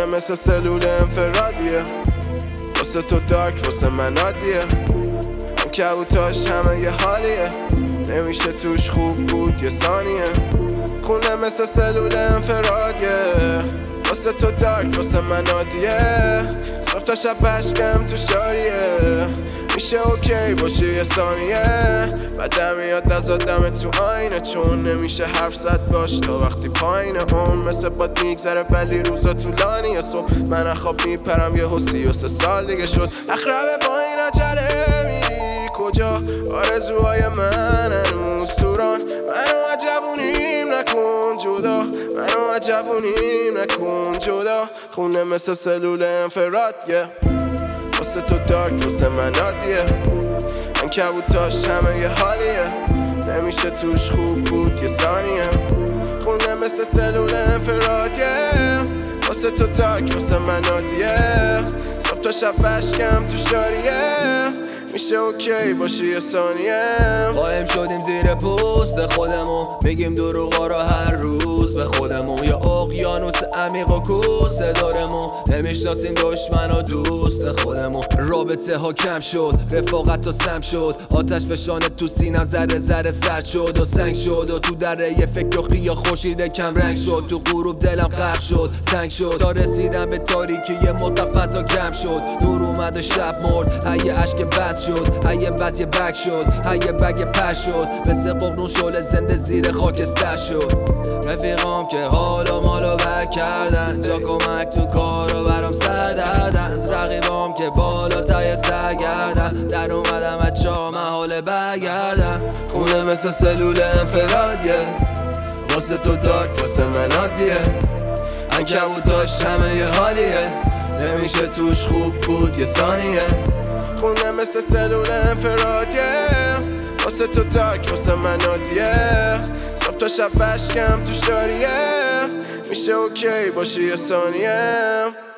مثل سلول انفرادیه، واسه تو دارک واسه من عادیه. هم کبوتاش همه یه حالیه، نمیشه توش خوب بود یه ثانیه. خونه مثل سلول انفرادیه، واسه تو دارک واسه من عادیه. صبح تا شب بشکم تو شاریه، میشه اوکی باشی یه ثانیه. بعدم میاد نزادم تو آینه، چون نمیشه حرف زد باش تا وقتی پایینه. اون مثل باد میگذره ولی روزا طولانیه. صبح من خواب میپرم یه 33 سال دیگه شد. اخربه با این عجله میری کجا؟ آرزوهای من هنوز سوران. منو عجبونیم نکن جدا، منو عجبونیم نکن جدا. خونه مثل سلول انفرادیه، واسه تو دارک واسه من عادیه. من کبوتاش همه یه حالیه، نمیشه توش خوب بود یه ثانیه. خونه مثل سلول انفرادیه، واسه تو دارک واسه من عادیه. صبح تا شب بشکم تو شاریه، میشه اوکی باشی یه ثانیه. قایم شدیم زیر پوست خودمون، میگیم دروغا رو هر روز به خودمون. یا اقیانوس عمیق و کوسه دارمون، نمیشناسیم دشمن و دوست خودمون. رابطه ها کم شد، رفاقت ها سم شد، آتش فشانه تو سینم ذره ذره سرد شد و سنگ شد. و تو دره یه فکر و خیا خورشید کم رنگ شد. تو غروب دلم غرق شد، تنگ شد تا رسیدم به تاریکی مطلق. فضا کم شد، نور اومد و شب مرد. هی اشک بس شد، هی بز یه بگ شد، هی بگ پش شد. مثل ققنون شعله زنده زیر خاکستر شد. رفیقام که حالا مالو بک کردن، جا کمک تو کارو برام سر دردن. رقیبام که بالا تای سرگردن، در اومدم از جا محاله برگردن. خونه مثل سلول انفرادیه، واسه تو دارک واسه من عادیه. عنکبوتاش همه یه حالیه، نمیشه توش خوب بود یه ثانیه. خونه مثل سلول انفرادیه، واسه تو دارک واسه من عادیه. صبح تا شب بشکم تو شاریه، میشه اوکی باشی یه ثانیه.